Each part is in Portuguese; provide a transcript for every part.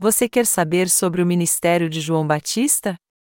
Você quer saber sobre o ministério de João Batista?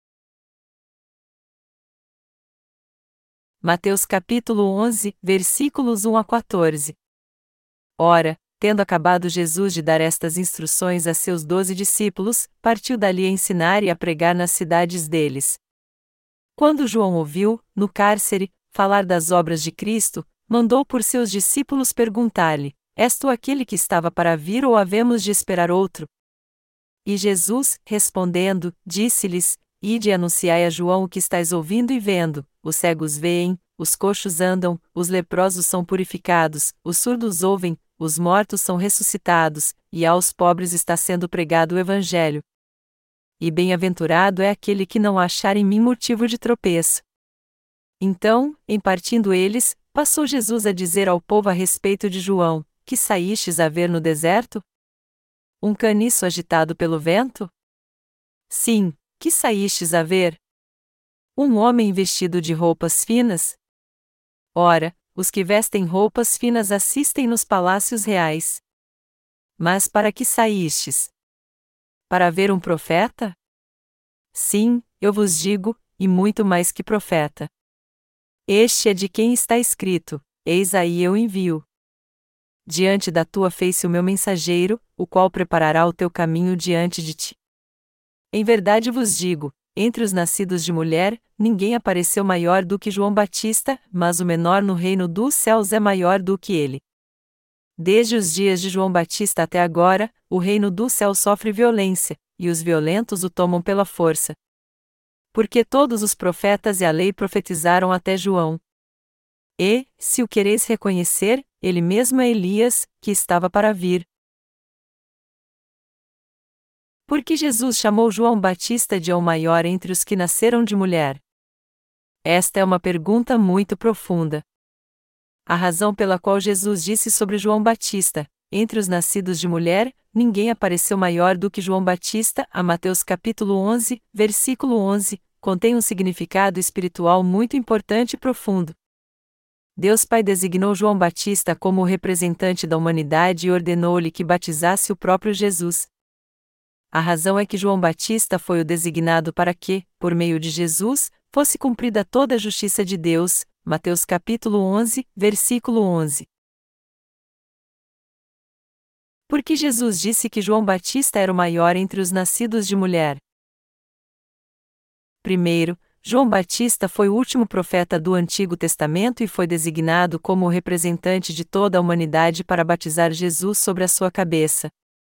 Mateus capítulo 11, versículos 1 a 14. Ora, tendo acabado Jesus de dar estas instruções a seus 12 discípulos, partiu dali a ensinar e a pregar nas cidades deles. Quando João ouviu, no cárcere, falar das obras de Cristo, mandou por seus discípulos perguntar-lhe: És tu aquele que estava para vir ou havemos de esperar outro? E Jesus, respondendo, disse-lhes: Ide e anunciai a João o que estáis ouvindo e vendo: os cegos veem, os coxos andam, os leprosos são purificados, os surdos ouvem, os mortos são ressuscitados, e aos pobres está sendo pregado o Evangelho. E bem-aventurado é aquele que não achar em mim motivo de tropeço. Então, em partindo eles, passou Jesus a dizer ao povo a respeito de João: Que saístes a ver no deserto? Um caniço agitado pelo vento? Sim, que saístes a ver? Um homem vestido de roupas finas? Ora, os que vestem roupas finas assistem nos palácios reais. Mas para que saístes? Para ver um profeta? Sim, eu vos digo, e muito mais que profeta. Este é de quem está escrito: Eis aí eu envio diante da tua face o meu mensageiro, o qual preparará o teu caminho diante de ti. Em verdade vos digo, entre os nascidos de mulher, ninguém apareceu maior do que João Batista, mas o menor no reino dos céus é maior do que ele. Desde os dias de João Batista até agora, o reino do céu sofre violência, e os violentos o tomam pela força. Porque todos os profetas e a lei profetizaram até João. E, se o quereis reconhecer, ele mesmo é Elias, que estava para vir. Por que Jesus chamou João Batista de o maior entre os que nasceram de mulher? Esta é uma pergunta muito profunda. A razão pela qual Jesus disse sobre João Batista: entre os nascidos de mulher, ninguém apareceu maior do que João Batista, a Mateus capítulo 11, versículo 11, contém um significado espiritual muito importante e profundo. Deus Pai designou João Batista como o representante da humanidade e ordenou-lhe que batizasse o próprio Jesus. A razão é que João Batista foi o designado para que, por meio de Jesus, fosse cumprida toda a justiça de Deus. Mateus capítulo 11, versículo 11. Por que Jesus disse que João Batista era o maior entre os nascidos de mulher? Primeiro, João Batista foi o último profeta do Antigo Testamento e foi designado como o representante de toda a humanidade para batizar Jesus sobre a sua cabeça.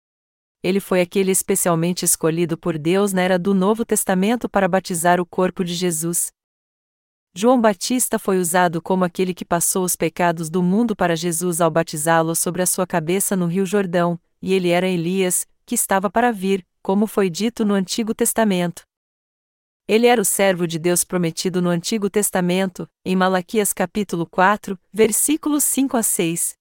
Ele foi aquele especialmente escolhido por Deus na era do Novo Testamento para batizar o corpo de Jesus. João Batista foi usado como aquele que passou os pecados do mundo para Jesus ao batizá-lo sobre a sua cabeça no Rio Jordão, e ele era Elias, que estava para vir, como foi dito no Antigo Testamento. Ele era o servo de Deus prometido no Antigo Testamento, em Malaquias capítulo 4, versículos 5 a 6.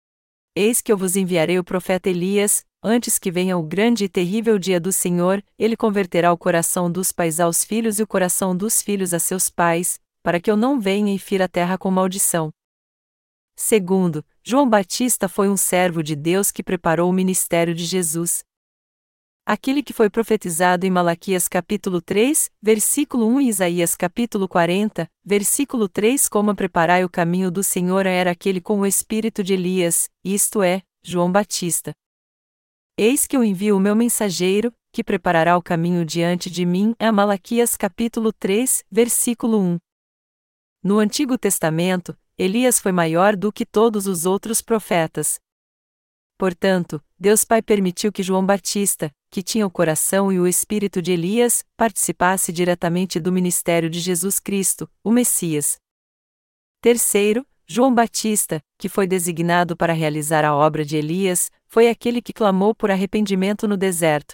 Eis que eu vos enviarei o profeta Elias, antes que venha o grande e terrível dia do Senhor, ele converterá o coração dos pais aos filhos e o coração dos filhos a seus pais, para que eu não venha e fira a terra com maldição. Segundo, João Batista foi um servo de Deus que preparou o ministério de Jesus. Aquele que foi profetizado em Malaquias capítulo 3, versículo 1 e Isaías capítulo 40, versículo 3 como preparai o caminho do Senhor era aquele com o espírito de Elias, isto é, João Batista. Eis que eu envio o meu mensageiro, que preparará o caminho diante de mim, é Malaquias capítulo 3, versículo 1. No Antigo Testamento, Elias foi maior do que todos os outros profetas. Portanto, Deus Pai permitiu que João Batista, que tinha o coração e o espírito de Elias, participasse diretamente do ministério de Jesus Cristo, o Messias. Terceiro, João Batista, que foi designado para realizar a obra de Elias, foi aquele que clamou por arrependimento no deserto.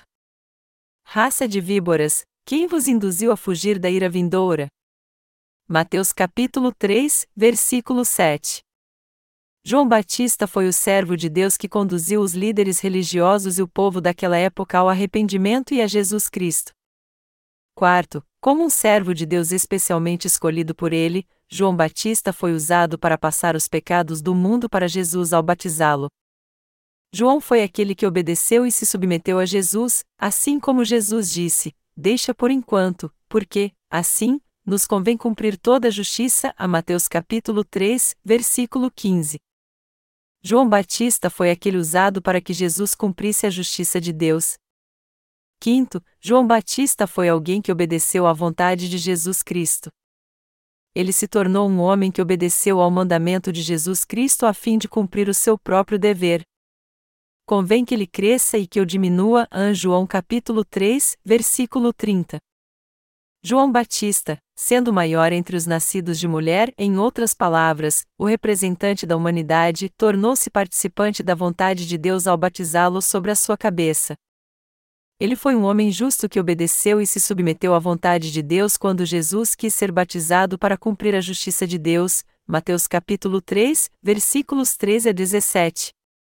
Raça de víboras, quem vos induziu a fugir da ira vindoura? Mateus capítulo 3, versículo 7. João Batista foi o servo de Deus que conduziu os líderes religiosos e o povo daquela época ao arrependimento e a Jesus Cristo. Quarto, como um servo de Deus especialmente escolhido por ele, João Batista foi usado para passar os pecados do mundo para Jesus ao batizá-lo. João foi aquele que obedeceu e se submeteu a Jesus, assim como Jesus disse: "Deixa por enquanto, porque, assim, nos convém cumprir toda a justiça", a Mateus capítulo 3, versículo 15. João Batista foi aquele usado para que Jesus cumprisse a justiça de Deus. Quinto, João Batista foi alguém que obedeceu à vontade de Jesus Cristo. Ele se tornou um homem que obedeceu ao mandamento de Jesus Cristo a fim de cumprir o seu próprio dever. Convém que ele cresça e que eu diminua. João capítulo 3, versículo 30. João Batista, sendo o maior entre os nascidos de mulher, em outras palavras, o representante da humanidade, tornou-se participante da vontade de Deus ao batizá-lo sobre a sua cabeça. Ele foi um homem justo que obedeceu e se submeteu à vontade de Deus quando Jesus quis ser batizado para cumprir a justiça de Deus. Mateus capítulo 3, versículos 13 a 17.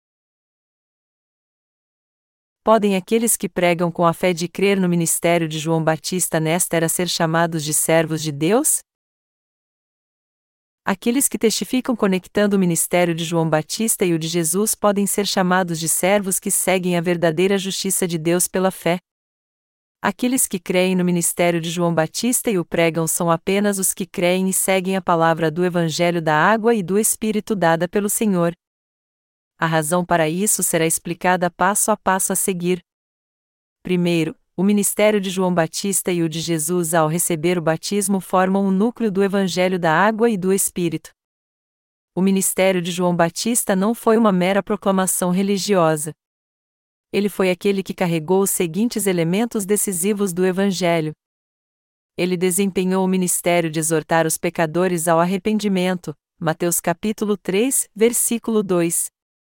Podem aqueles que pregam com a fé de crer no ministério de João Batista nesta era ser chamados de servos de Deus? Aqueles que testificam conectando o ministério de João Batista e o de Jesus podem ser chamados de servos que seguem a verdadeira justiça de Deus pela fé. Aqueles que creem no ministério de João Batista e o pregam são apenas os que creem e seguem a palavra do Evangelho da água e do Espírito dada pelo Senhor. A razão para isso será explicada passo a passo a seguir. Primeiro, o ministério de João Batista e o de Jesus ao receber o batismo formam um núcleo do Evangelho da água e do Espírito. O ministério de João Batista não foi uma mera proclamação religiosa. Ele foi aquele que carregou os seguintes elementos decisivos do Evangelho. Ele desempenhou o ministério de exortar os pecadores ao arrependimento, Mateus capítulo 3, versículo 2.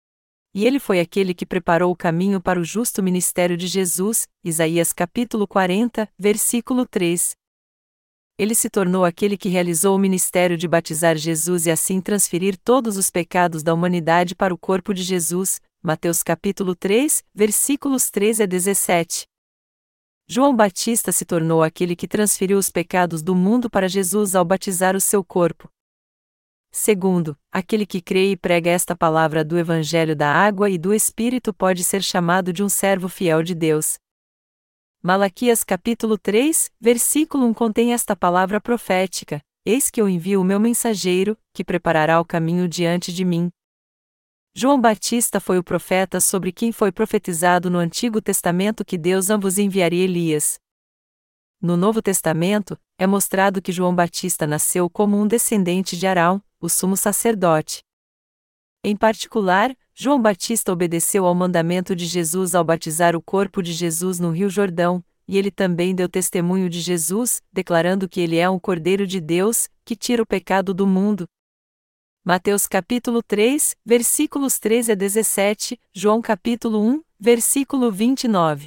E ele foi aquele que preparou o caminho para o justo ministério de Jesus, Isaías capítulo 40, versículo 3. Ele se tornou aquele que realizou o ministério de batizar Jesus e assim transferir todos os pecados da humanidade para o corpo de Jesus, Mateus capítulo 3, versículos 13 a 17. João Batista se tornou aquele que transferiu os pecados do mundo para Jesus ao batizar o seu corpo. Segundo, aquele que crê e prega esta palavra do Evangelho da água e do Espírito pode ser chamado de um servo fiel de Deus. Malaquias capítulo 3, versículo 1 contém esta palavra profética: "Eis que eu envio o meu mensageiro, que preparará o caminho diante de mim." João Batista foi o profeta sobre quem foi profetizado no Antigo Testamento que Deus ambos enviaria Elias. No Novo Testamento, é mostrado que João Batista nasceu como um descendente de Arão, o sumo sacerdote. Em particular, João Batista obedeceu ao mandamento de Jesus ao batizar o corpo de Jesus no Rio Jordão, e ele também deu testemunho de Jesus, declarando que ele é um Cordeiro de Deus, que tira o pecado do mundo. Mateus capítulo 3, versículos 13 a 17, João capítulo 1, versículo 29.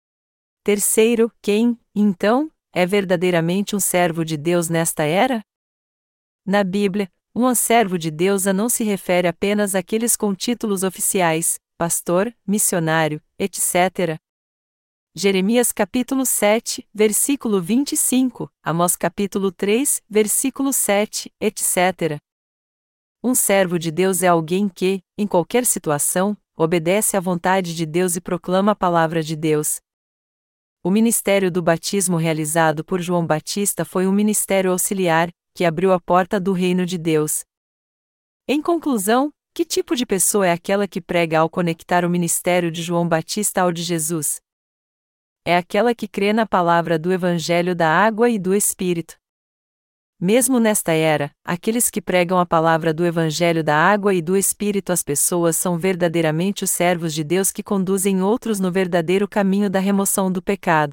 Terceiro, quem, então, é verdadeiramente um servo de Deus nesta era? Na Bíblia, um servo de Deus não se refere apenas àqueles com títulos oficiais, pastor, missionário, etc. Jeremias capítulo 7, versículo 25, Amós capítulo 3, versículo 7, etc. Um servo de Deus é alguém que, em qualquer situação, obedece à vontade de Deus e proclama a palavra de Deus. O ministério do batismo realizado por João Batista foi um ministério auxiliar, que abriu a porta do reino de Deus. Em conclusão, que tipo de pessoa é aquela que prega ao conectar o ministério de João Batista ao de Jesus? É aquela que crê na palavra do Evangelho da água e do Espírito. Mesmo nesta era, aqueles que pregam a palavra do Evangelho da água e do Espírito às pessoas são verdadeiramente os servos de Deus que conduzem outros no verdadeiro caminho da remoção do pecado.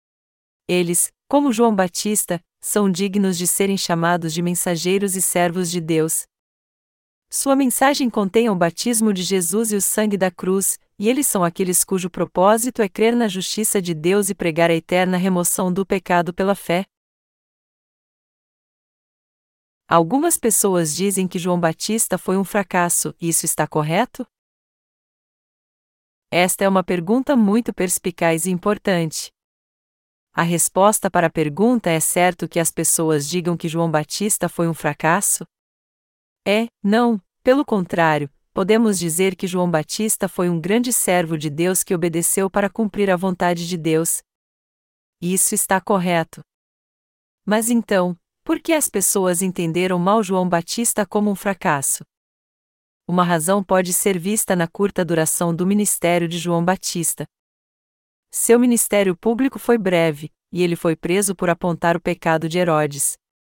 Eles, como João Batista, são dignos de serem chamados de mensageiros e servos de Deus. Sua mensagem contém o batismo de Jesus e o sangue da cruz, e eles são aqueles cujo propósito é crer na justiça de Deus e pregar a eterna remoção do pecado pela fé. Algumas pessoas dizem que João Batista foi um fracasso, isso está correto? Esta é uma pergunta muito perspicaz e importante. A resposta para a pergunta é certo que as pessoas digam que João Batista foi um fracasso? Não, pelo contrário, podemos dizer que João Batista foi um grande servo de Deus que obedeceu para cumprir a vontade de Deus. Isso está correto. Mas então, por que as pessoas entenderam mal João Batista como um fracasso? Uma razão pode ser vista na curta duração do ministério de João Batista. Seu ministério público foi breve, e ele foi preso por apontar o pecado de Herodes.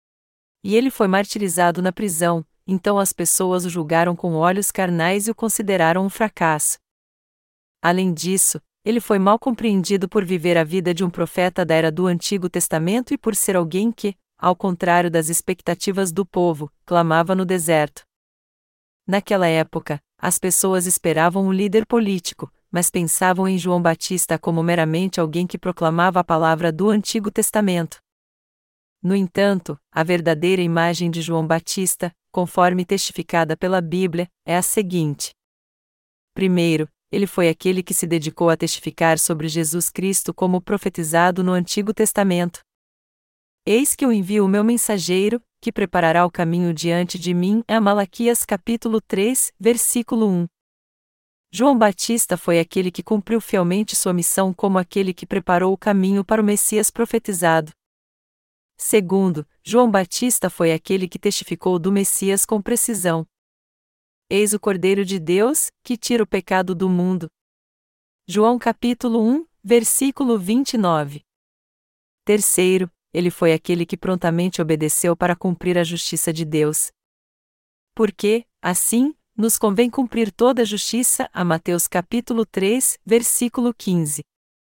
E ele foi martirizado na prisão, então as pessoas o julgaram com olhos carnais e o consideraram um fracasso. Além disso, ele foi mal compreendido por viver a vida de um profeta da era do Antigo Testamento e por ser alguém que, ao contrário das expectativas do povo, clamava no deserto. Naquela época, as pessoas esperavam um líder político, mas pensavam em João Batista como meramente alguém que proclamava a palavra do Antigo Testamento. No entanto, a verdadeira imagem de João Batista, conforme testificada pela Bíblia, é a seguinte. Primeiro, ele foi aquele que se dedicou a testificar sobre Jesus Cristo como profetizado no Antigo Testamento. Eis que eu envio o meu mensageiro, que preparará o caminho diante de mim, é Malaquias capítulo 3, versículo 1. João Batista foi aquele que cumpriu fielmente sua missão como aquele que preparou o caminho para o Messias profetizado. Segundo, João Batista foi aquele que testificou do Messias com precisão. Eis o Cordeiro de Deus, que tira o pecado do mundo. João capítulo 1, versículo 29. Terceiro, ele foi aquele que prontamente obedeceu para cumprir a justiça de Deus. Porque, assim, nos convém cumprir toda a justiça, a Mateus capítulo 3, versículo 15.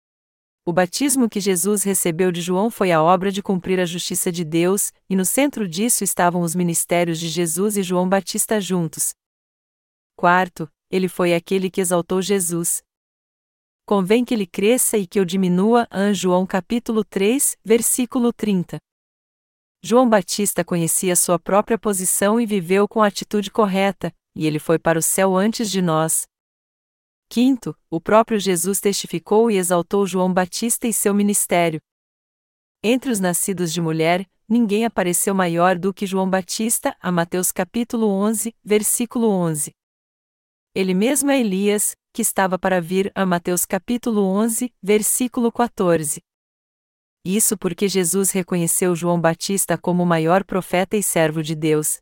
O batismo que Jesus recebeu de João foi a obra de cumprir a justiça de Deus, e no centro disso estavam os ministérios de Jesus e João Batista juntos. Quarto, ele foi aquele que exaltou Jesus. Convém que ele cresça e que eu diminua, João capítulo 3, versículo 30. João Batista conhecia sua própria posição e viveu com a atitude correta, e ele foi para o céu antes de nós. Quinto, o próprio Jesus testificou e exaltou João Batista e seu ministério. Entre os nascidos de mulher, ninguém apareceu maior do que João Batista, a Mateus capítulo 11, versículo 11. Ele mesmo é Elias, que estava para vir, a Mateus capítulo 11, versículo 14. Isso porque Jesus reconheceu João Batista como o maior profeta e servo de Deus.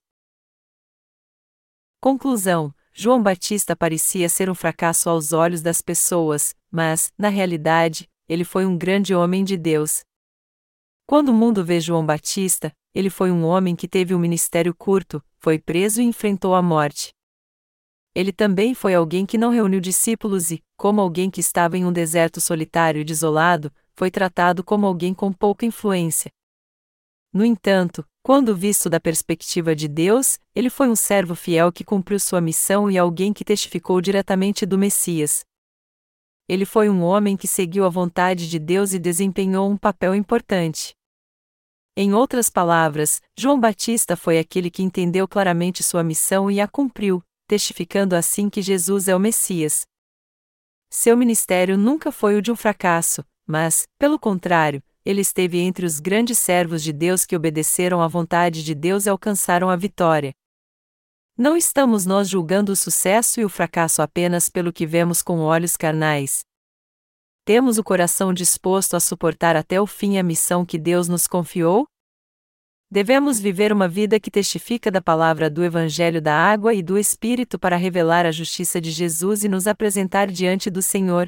Conclusão: João Batista parecia ser um fracasso aos olhos das pessoas, mas, na realidade, ele foi um grande homem de Deus. Quando o mundo vê João Batista, ele foi um homem que teve um ministério curto, foi preso e enfrentou a morte. Ele também foi alguém que não reuniu discípulos e, como alguém que estava em um deserto solitário e desolado, foi tratado como alguém com pouca influência. No entanto, quando visto da perspectiva de Deus, ele foi um servo fiel que cumpriu sua missão e alguém que testificou diretamente do Messias. Ele foi um homem que seguiu a vontade de Deus e desempenhou um papel importante. Em outras palavras, João Batista foi aquele que entendeu claramente sua missão e a cumpriu, testificando assim que Jesus é o Messias. Seu ministério nunca foi o de um fracasso, mas, pelo contrário, ele esteve entre os grandes servos de Deus que obedeceram à vontade de Deus e alcançaram a vitória. Não estamos nós julgando o sucesso e o fracasso apenas pelo que vemos com olhos carnais. Temos o coração disposto a suportar até o fim a missão que Deus nos confiou? Devemos viver uma vida que testifica da palavra do Evangelho da Água e do Espírito para revelar a justiça de Jesus e nos apresentar diante do Senhor.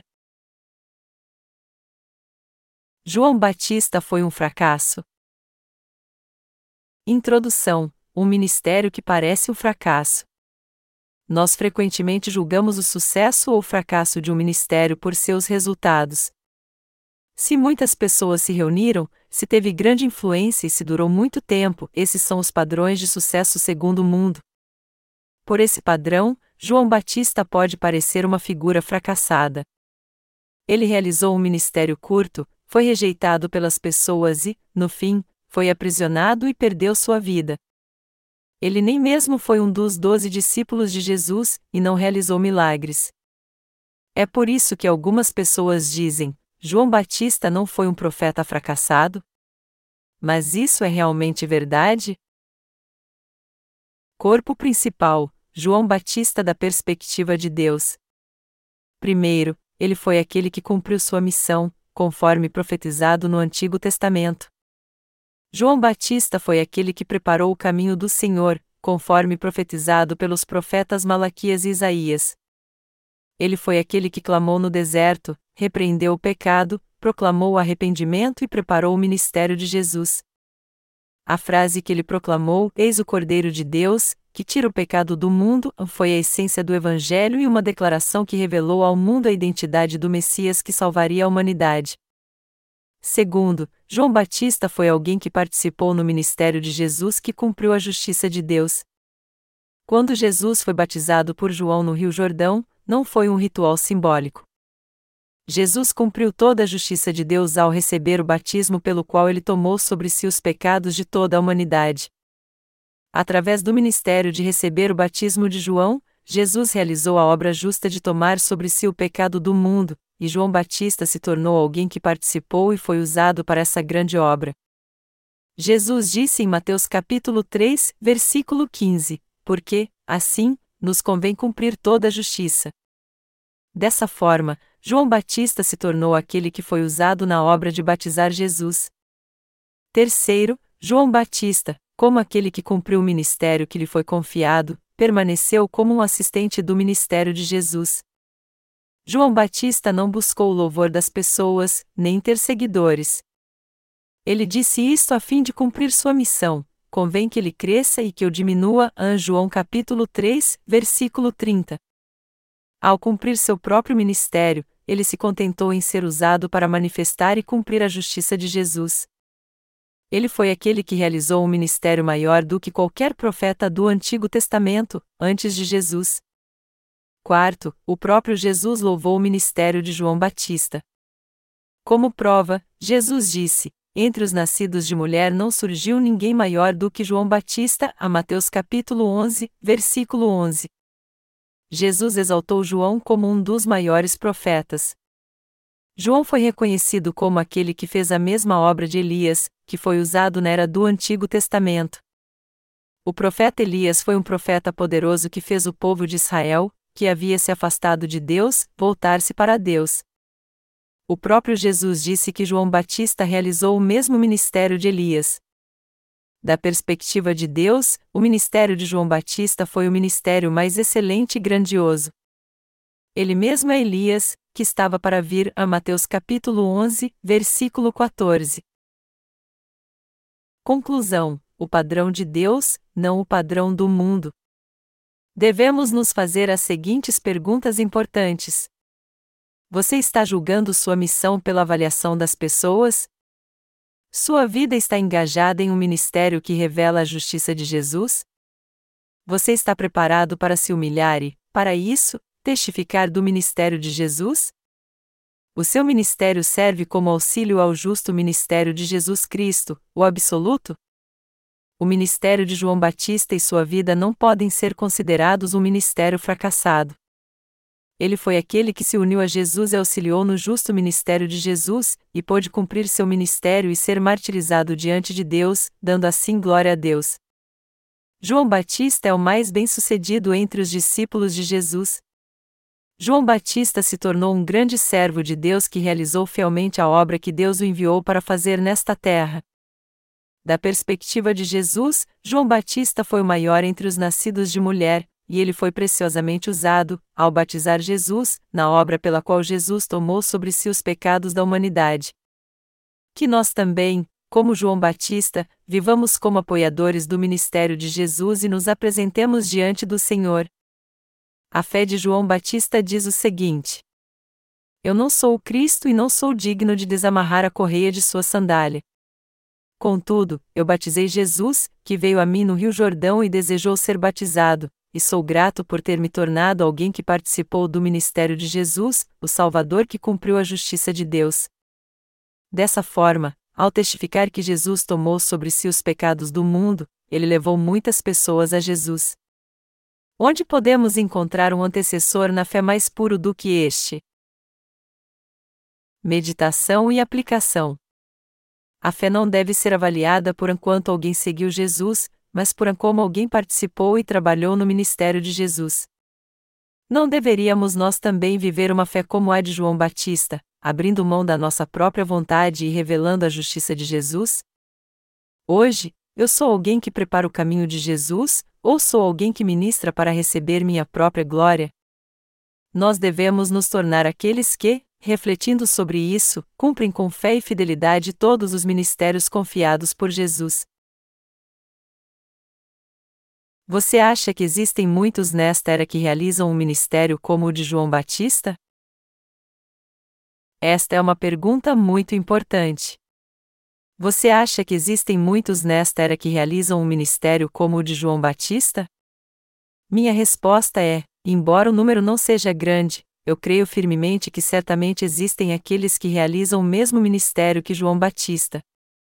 João Batista foi um fracasso. Introdução: um ministério que parece um fracasso. Nós frequentemente julgamos o sucesso ou fracasso de um ministério por seus resultados. Se muitas pessoas se reuniram, se teve grande influência e se durou muito tempo, esses são os padrões de sucesso segundo o mundo. Por esse padrão, João Batista pode parecer uma figura fracassada. Ele realizou um ministério curto, foi rejeitado pelas pessoas e, no fim, foi aprisionado e perdeu sua vida. Ele nem mesmo foi um dos 12 discípulos de Jesus, e não realizou milagres. É por isso que algumas pessoas dizem: João Batista não foi um profeta fracassado? Mas isso é realmente verdade? Corpo principal: João Batista da perspectiva de Deus. Primeiro, ele foi aquele que cumpriu sua missão, conforme profetizado no Antigo Testamento. João Batista foi aquele que preparou o caminho do Senhor, conforme profetizado pelos profetas Malaquias e Isaías. Ele foi aquele que clamou no deserto, repreendeu o pecado, proclamou o arrependimento e preparou o ministério de Jesus. A frase que ele proclamou, "Eis o Cordeiro de Deus, que tira o pecado do mundo", foi a essência do Evangelho e uma declaração que revelou ao mundo a identidade do Messias que salvaria a humanidade. Segundo, João Batista foi alguém que participou no ministério de Jesus que cumpriu a justiça de Deus. Quando Jesus foi batizado por João no Rio Jordão, não foi um ritual simbólico. Jesus cumpriu toda a justiça de Deus ao receber o batismo pelo qual ele tomou sobre si os pecados de toda a humanidade. Através do ministério de receber o batismo de João, Jesus realizou a obra justa de tomar sobre si o pecado do mundo, e João Batista se tornou alguém que participou e foi usado para essa grande obra. Jesus disse em Mateus capítulo 3, versículo 15, "Porque, assim, nos convém cumprir toda a justiça." Dessa forma, João Batista se tornou aquele que foi usado na obra de batizar Jesus. Terceiro, João Batista, como aquele que cumpriu o ministério que lhe foi confiado, permaneceu como um assistente do ministério de Jesus. João Batista não buscou o louvor das pessoas, nem ter seguidores. Ele disse isto a fim de cumprir sua missão: "Convém que ele cresça e que eu diminua." João capítulo 3, versículo 30. Ao cumprir seu próprio ministério, ele se contentou em ser usado para manifestar e cumprir a justiça de Jesus. Ele foi aquele que realizou um ministério maior do que qualquer profeta do Antigo Testamento, antes de Jesus. Quarto, o próprio Jesus louvou o ministério de João Batista. Como prova, Jesus disse: "Entre os nascidos de mulher não surgiu ninguém maior do que João Batista." A Mateus capítulo 11, versículo 11. Jesus exaltou João como um dos maiores profetas. João foi reconhecido como aquele que fez a mesma obra de Elias, que foi usado na era do Antigo Testamento. O profeta Elias foi um profeta poderoso que fez o povo de Israel, que havia se afastado de Deus, voltar-se para Deus. O próprio Jesus disse que João Batista realizou o mesmo ministério de Elias. Da perspectiva de Deus, o ministério de João Batista foi o ministério mais excelente e grandioso. Ele mesmo é Elias, que estava para vir. A Mateus capítulo 11, versículo 14. Conclusão: o padrão de Deus, não o padrão do mundo. Devemos nos fazer as seguintes perguntas importantes. Você está julgando sua missão pela avaliação das pessoas? Sua vida está engajada em um ministério que revela a justiça de Jesus? Você está preparado para se humilhar e, para isso, testificar do ministério de Jesus? O seu ministério serve como auxílio ao justo ministério de Jesus Cristo, o absoluto? O ministério de João Batista e sua vida não podem ser considerados um ministério fracassado. Ele foi aquele que se uniu a Jesus e auxiliou no justo ministério de Jesus, e pôde cumprir seu ministério e ser martirizado diante de Deus, dando assim glória a Deus. João Batista é o mais bem-sucedido entre os discípulos de Jesus. João Batista se tornou um grande servo de Deus que realizou fielmente a obra que Deus o enviou para fazer nesta terra. Da perspectiva de Jesus, João Batista foi o maior entre os nascidos de mulher, e ele foi preciosamente usado, ao batizar Jesus, na obra pela qual Jesus tomou sobre si os pecados da humanidade. Que nós também, como João Batista, vivamos como apoiadores do ministério de Jesus e nos apresentemos diante do Senhor. A fé de João Batista diz o seguinte: "Eu não sou o Cristo e não sou digno de desamarrar a correia de sua sandália. Contudo, eu batizei Jesus, que veio a mim no Rio Jordão e desejou ser batizado, e sou grato por ter me tornado alguém que participou do ministério de Jesus, o Salvador que cumpriu a justiça de Deus." Dessa forma, ao testificar que Jesus tomou sobre si os pecados do mundo, ele levou muitas pessoas a Jesus. Onde podemos encontrar um antecessor na fé mais puro do que este? Meditação e aplicação. A fé não deve ser avaliada por enquanto alguém seguiu Jesus, mas por como alguém participou e trabalhou no ministério de Jesus. Não deveríamos nós também viver uma fé como a de João Batista, abrindo mão da nossa própria vontade e revelando a justiça de Jesus? Hoje, eu sou alguém que prepara o caminho de Jesus, ou sou alguém que ministra para receber minha própria glória? Nós devemos nos tornar aqueles que, refletindo sobre isso, cumprem com fé e fidelidade todos os ministérios confiados por Jesus. Você acha que existem muitos nesta era que realizam um ministério como o de João Batista? Esta é uma pergunta muito importante. Você acha que existem muitos nesta era que realizam um ministério como o de João Batista? Minha resposta é: embora o número não seja grande, eu creio firmemente que certamente existem aqueles que realizam o mesmo ministério que João Batista.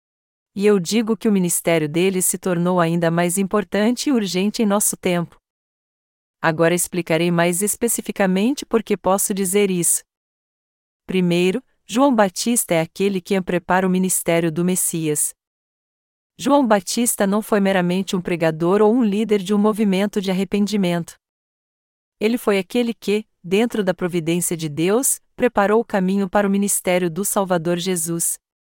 E eu digo que o ministério deles se tornou ainda mais importante e urgente em nosso tempo. Agora explicarei mais especificamente por que posso dizer isso. Primeiro, João Batista é aquele que prepara o ministério do Messias. João Batista não foi meramente um pregador ou um líder de um movimento de arrependimento. Ele foi aquele que, dentro da providência de Deus, preparou o caminho para o ministério do Salvador Jesus.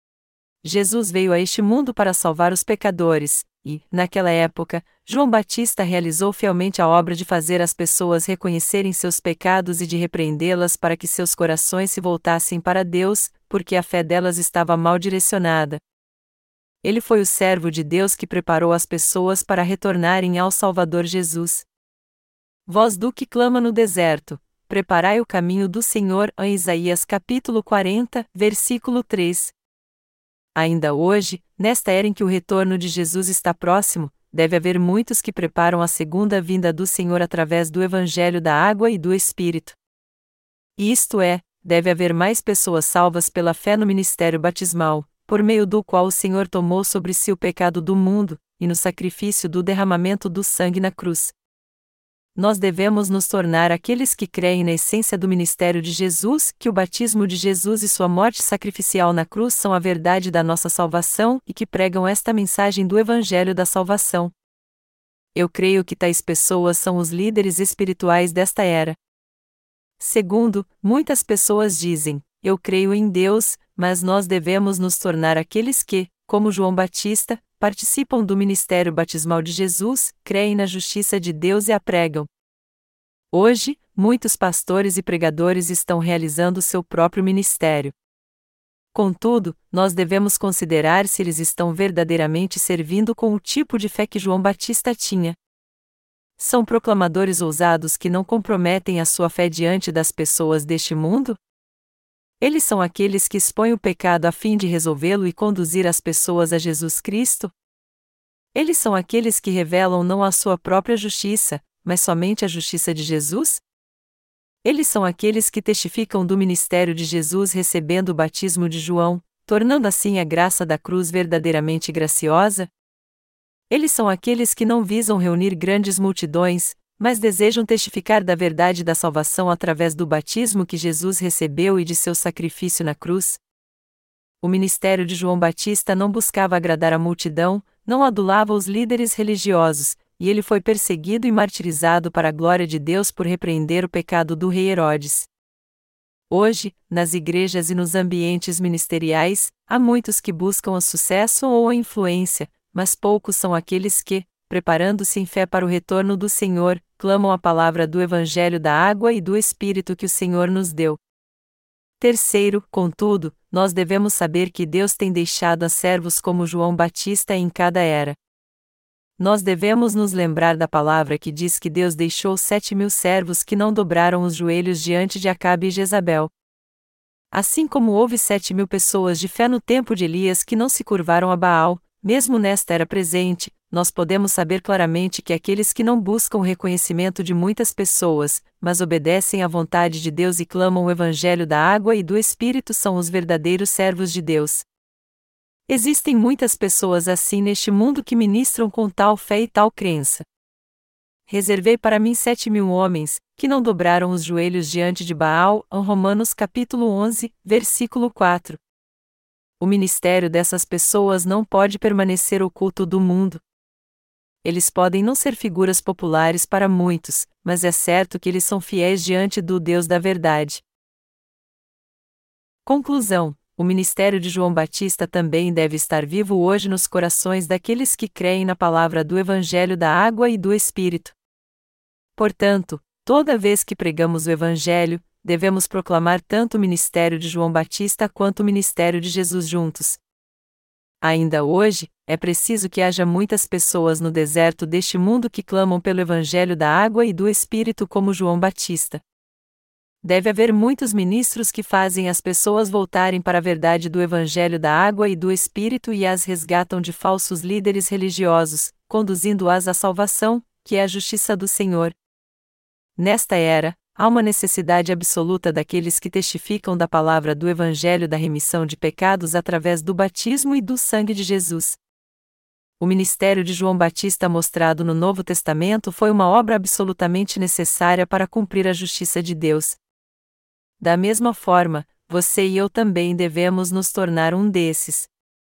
Jesus veio a este mundo para salvar os pecadores, e, naquela época, João Batista realizou fielmente a obra de fazer as pessoas reconhecerem seus pecados e de repreendê-las para que seus corações se voltassem para Deus, porque a fé delas estava mal direcionada. Ele foi o servo de Deus que preparou as pessoas para retornarem ao Salvador Jesus. Voz do que clama no deserto, preparai o caminho do Senhor, em Isaías capítulo 40, versículo 3. Ainda hoje, nesta era em que o retorno de Jesus está próximo, deve haver muitos que preparam a segunda vinda do Senhor através do Evangelho da Água e do Espírito. Isto é, deve haver mais pessoas salvas pela fé no ministério batismal, por meio do qual o Senhor tomou sobre si o pecado do mundo, e no sacrifício do derramamento do sangue na cruz. Nós devemos nos tornar aqueles que creem na essência do ministério de Jesus, que o batismo de Jesus e sua morte sacrificial na cruz são a verdade da nossa salvação e que pregam esta mensagem do Evangelho da salvação. Eu creio que tais pessoas são os líderes espirituais desta era. Segundo, muitas pessoas dizem: eu creio em Deus, mas nós devemos nos tornar aqueles que, como João Batista, participam do ministério batismal de Jesus, creem na justiça de Deus e a pregam. Hoje, muitos pastores e pregadores estão realizando seu próprio ministério. Contudo, nós devemos considerar se eles estão verdadeiramente servindo com o tipo de fé que João Batista tinha. São proclamadores ousados que não comprometem a sua fé diante das pessoas deste mundo? Eles são aqueles que expõem o pecado a fim de resolvê-lo e conduzir as pessoas a Jesus Cristo? Eles são aqueles que revelam não a sua própria justiça, mas somente a justiça de Jesus? Eles são aqueles que testificam do ministério de Jesus recebendo o batismo de João, tornando assim a graça da cruz verdadeiramente graciosa? Eles são aqueles que não visam reunir grandes multidões, mas desejam testificar da verdade da salvação através do batismo que Jesus recebeu e de seu sacrifício na cruz. O ministério de João Batista não buscava agradar a multidão, não adulava os líderes religiosos, e ele foi perseguido e martirizado para a glória de Deus por repreender o pecado do rei Herodes. Hoje, nas igrejas e nos ambientes ministeriais, há muitos que buscam o sucesso ou a influência, mas poucos são aqueles que, preparando-se em fé para o retorno do Senhor, clamam a palavra do Evangelho da Água e do Espírito que o Senhor nos deu. Terceiro, contudo, nós devemos saber que Deus tem deixado a servos como João Batista em cada era. Nós devemos nos lembrar da palavra que diz que Deus deixou 7.000 servos que não dobraram os joelhos diante de Acabe e Jezabel. Assim como houve 7.000 pessoas de fé no tempo de Elias que não se curvaram a Baal, mesmo nesta era presente, nós podemos saber claramente que aqueles que não buscam o reconhecimento de muitas pessoas, mas obedecem à vontade de Deus e clamam o Evangelho da Água e do Espírito são os verdadeiros servos de Deus. Existem muitas pessoas assim neste mundo que ministram com tal fé e tal crença. Reservei para mim 7.000 homens, que não dobraram os joelhos diante de Baal, em Romanos capítulo 11, versículo 4. O ministério dessas pessoas não pode permanecer oculto do mundo. Eles podem não ser figuras populares para muitos, mas é certo que eles são fiéis diante do Deus da verdade. Conclusão: o ministério de João Batista também deve estar vivo hoje nos corações daqueles que creem na palavra do Evangelho da Água e do Espírito. Portanto, toda vez que pregamos o Evangelho, devemos proclamar tanto o ministério de João Batista quanto o ministério de Jesus juntos. Ainda hoje, é preciso que haja muitas pessoas no deserto deste mundo que clamam pelo Evangelho da Água e do Espírito como João Batista. Deve haver muitos ministros que fazem as pessoas voltarem para a verdade do Evangelho da Água e do Espírito e as resgatam de falsos líderes religiosos, conduzindo-as à salvação, que é a justiça do Senhor. Nesta era, há uma necessidade absoluta daqueles que testificam da palavra do Evangelho da remissão de pecados através do batismo e do sangue de Jesus. O ministério de João Batista mostrado no Novo Testamento foi uma obra absolutamente necessária para cumprir a justiça de Deus. Da mesma forma, você e eu também devemos nos tornar um desses.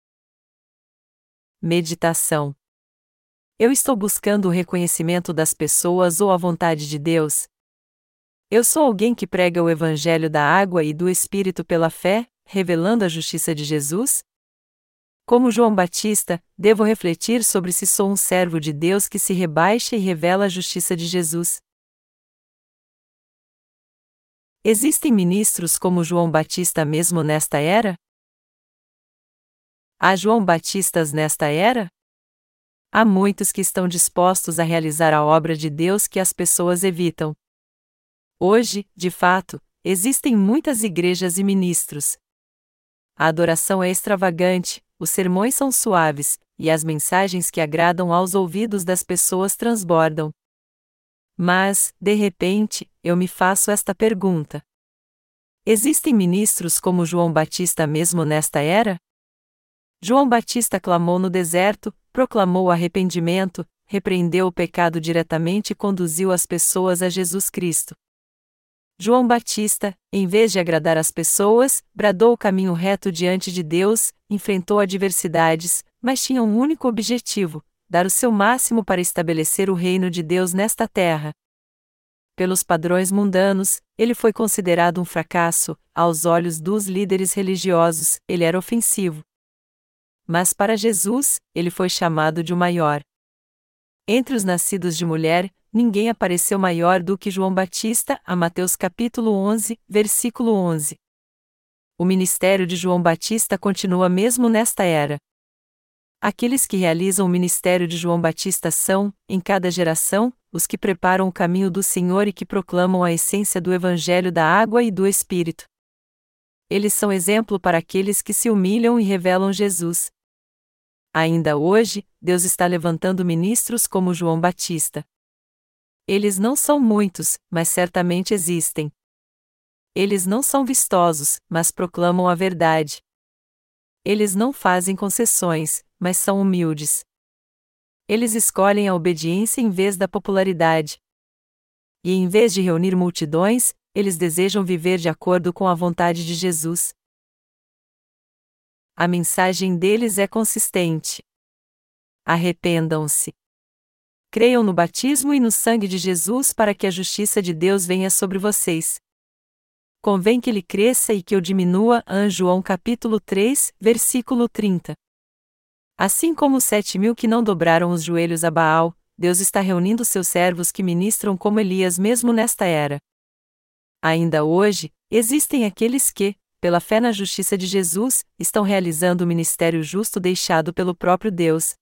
Meditação. Eu estou buscando o reconhecimento das pessoas ou a vontade de Deus? Eu sou alguém que prega o Evangelho da Água e do Espírito pela fé, revelando a justiça de Jesus? Como João Batista, devo refletir sobre se sou um servo de Deus que se rebaixa e revela a justiça de Jesus. Existem ministros como João Batista mesmo nesta era? Há João Batistas nesta era? Há muitos que estão dispostos a realizar a obra de Deus que as pessoas evitam. Hoje, de fato, existem muitas igrejas e ministros. A adoração é extravagante, os sermões são suaves, e as mensagens que agradam aos ouvidos das pessoas transbordam. Mas, de repente, eu me faço esta pergunta: existem ministros como João Batista mesmo nesta era? João Batista clamou no deserto, proclamou o arrependimento, repreendeu o pecado diretamente e conduziu as pessoas a Jesus Cristo. João Batista, em vez de agradar as pessoas, bradou o caminho reto diante de Deus, enfrentou adversidades, mas tinha um único objetivo: dar o seu máximo para estabelecer o reino de Deus nesta terra. Pelos padrões mundanos, ele foi considerado um fracasso, aos olhos dos líderes religiosos, ele era ofensivo. Mas para Jesus, ele foi chamado de o maior. Entre os nascidos de mulher, ninguém apareceu maior do que João Batista, a Mateus capítulo 11, versículo 11. O ministério de João Batista continua mesmo nesta era. Aqueles que realizam o ministério de João Batista são, em cada geração, os que preparam o caminho do Senhor e que proclamam a essência do Evangelho da Água e do Espírito. Eles são exemplo para aqueles que se humilham e revelam Jesus. Ainda hoje, Deus está levantando ministros como João Batista. Eles não são muitos, mas certamente existem. Eles não são vistosos, mas proclamam a verdade. Eles não fazem concessões, mas são humildes. Eles escolhem a obediência em vez da popularidade. E em vez de reunir multidões, eles desejam viver de acordo com a vontade de Jesus. A mensagem deles é consistente. Arrependam-se. Creiam no batismo e no sangue de Jesus para que a justiça de Deus venha sobre vocês. Convém que ele cresça e que eu diminua. João capítulo 3, versículo 30. Assim como os 7.000 que não dobraram os joelhos a Baal, Deus está reunindo seus servos que ministram como Elias mesmo nesta era. Ainda hoje, existem aqueles que, pela fé na justiça de Jesus, estão realizando o ministério justo deixado pelo próprio Deus.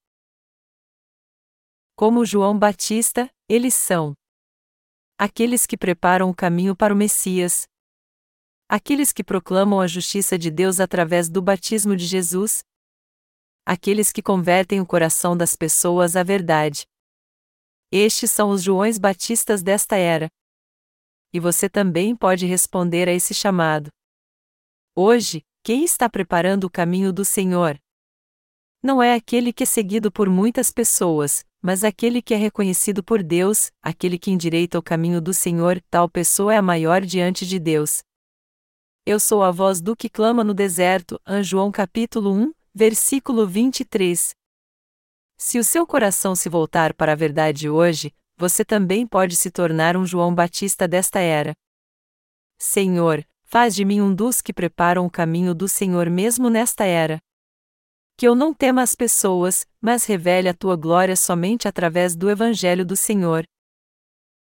Como João Batista, eles são aqueles que preparam o caminho para o Messias, aqueles que proclamam a justiça de Deus através do batismo de Jesus, aqueles que convertem o coração das pessoas à verdade. Estes são os Joões Batistas desta era. E você também pode responder a esse chamado. Hoje, quem está preparando o caminho do Senhor? Não é aquele que é seguido por muitas pessoas, mas aquele que é reconhecido por Deus, aquele que endireita o caminho do Senhor, tal pessoa é a maior diante de Deus. Eu sou a voz do que clama no deserto. João capítulo 1, versículo 23. Se o seu coração se voltar para a verdade hoje, você também pode se tornar um João Batista desta era. Senhor, faz de mim um dos que preparam o caminho do Senhor mesmo nesta era. Que eu não tema as pessoas, mas revele a tua glória somente através do Evangelho do Senhor,